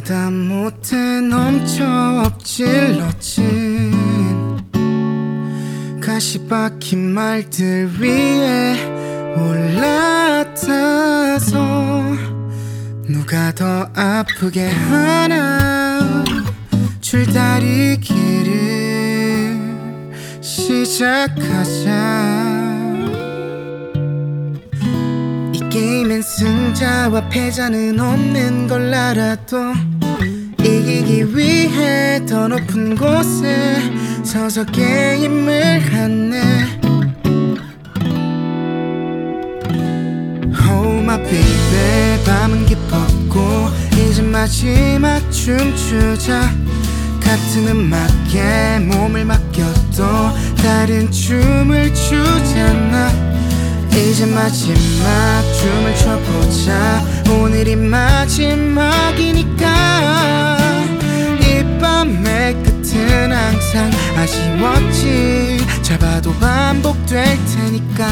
내다 못해 넘쳐 엎질러진 가시박힌 말들 위에 올라타서 누가 더 아프게 하나 줄다리기를 시작하자. 이 게임엔 승자와 패자는 없는 걸 알아도 이기기 위해 더 높은 곳에 서서 게임을 하네. Oh my baby, 밤은 깊었고 이제 마지막 춤추자. 같은 음악에 몸을 맡겨도 다른 춤을 추잖아. 이제 마지막 춤을 춰보자. 오늘이 마지막이니까. 이 밤의 끝은 항상 아쉬웠지. 잡아도 반복될 테니까.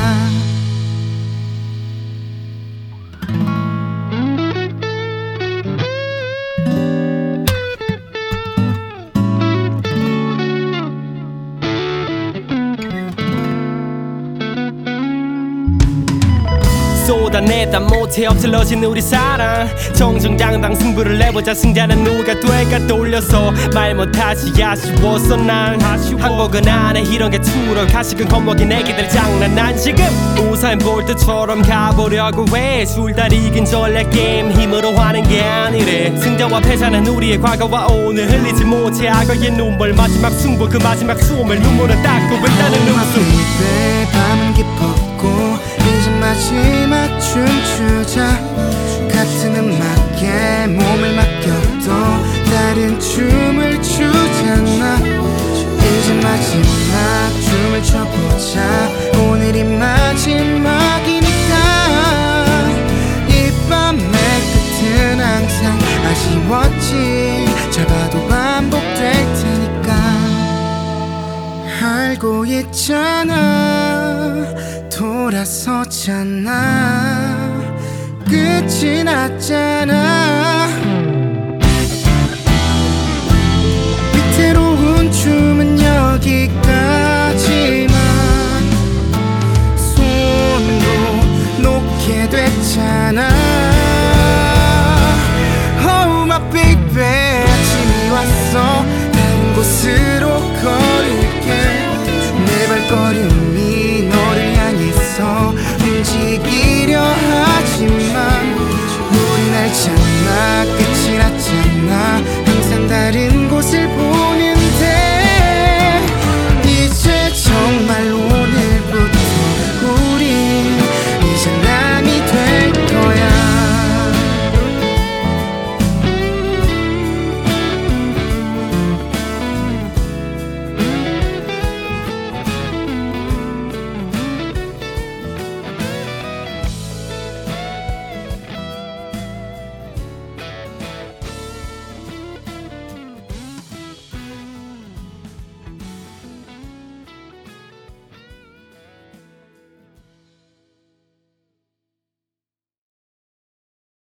쏟아내다 못해 엎질러진 우리 사랑. 정정당당 승부를 내보자. 승자는 누가 될까 돌려서 말 못하지. 아쉬웠어 난. 항복은 안해 이런 게 투러. 가식은 겁먹인 애기들 장난. 난 지금 우사인 볼트처럼 가보려고 해. 술다리 이긴 전략 게임 힘으로 하는 게 아니래. 승자와 패자는 우리의 과거와 오늘. 흘리지 못해 악어의 눈물. 마지막 승부 그 마지막 숨을 눈물은 닦고 일단은 웃음. 밤은 깊었고 이제 마지막 춤추자. 같은 음악에 몸을 맡겨도 다른 춤을 추잖아. 이제 마지막 춤을 춰보자. 오늘이 마지막이니까. 이 밤의 끝은 항상 아쉬웠지. 잡아도 반복될 테니까. 알고 있잖아. 돌아섰잖아. 끝이 났잖아.